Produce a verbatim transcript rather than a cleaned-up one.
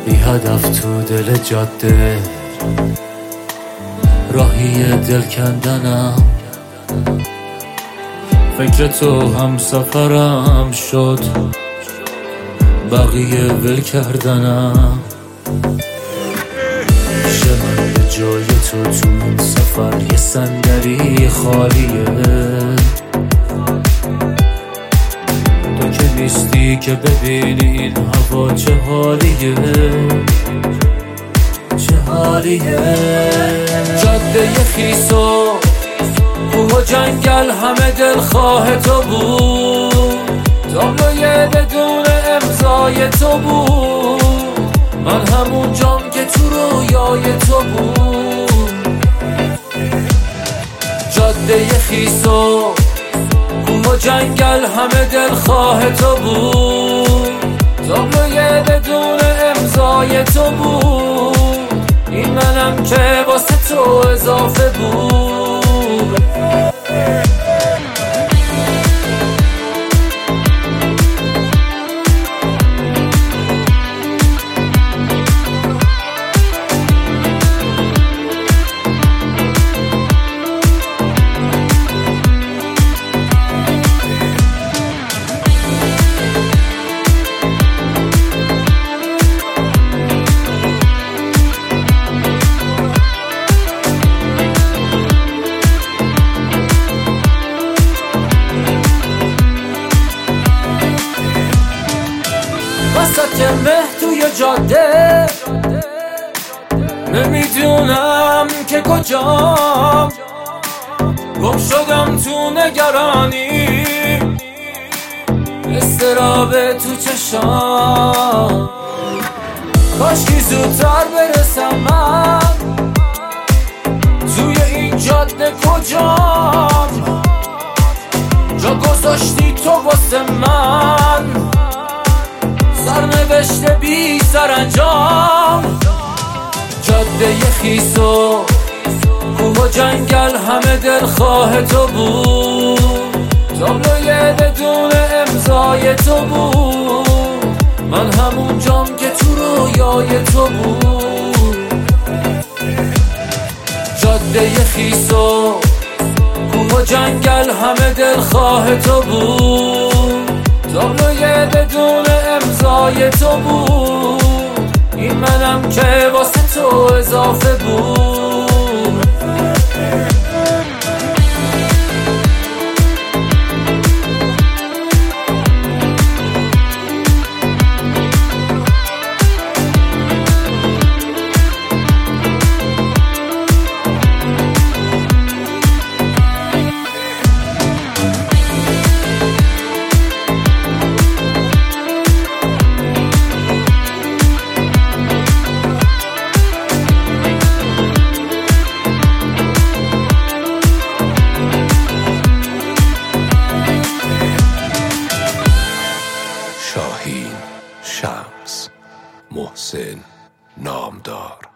بی هدف تو دل جاده، راهی دل کندنم، فکر تو هم سفرم شد، بقیه ول کردنم. پیش من به جای تو تو این سفر یه صندلی خالیه، تو که نیستی که ببینی این هوا چه حالیه، چه حالیه. جاده خیس و کوه و جنگل همه دلخواه تو بود، تابلوی بدون امضای تو بود، من همون جام که تو رویای تو بود. جاده خیس و کوه و جنگل همه دلخواه تو بود، تابلوی بدون امضای تو بود، این منم که واسه تو اضافه بود. وسط مه توی جاده نمیدونم که کجام، گم شدم تو نگرانی، استراب تو چشام، کاشکی زودتر برسم من توی این جاده کجام، جا گذاشتی تو واسه من سرنوشت بی سرانجام. جاده خیس و کوه و جنگل همه دلخواه تو بود، تابلوی بدون امضای تو بود، من همون جام که تو رویای تو بود. جاده خیس و کوه و جنگل همه دلخواه تو بود، تابلوی بدون امضای تو بود، این منم که واسه تو اضافه بود. شاهین، شمس، محسن، نامدار.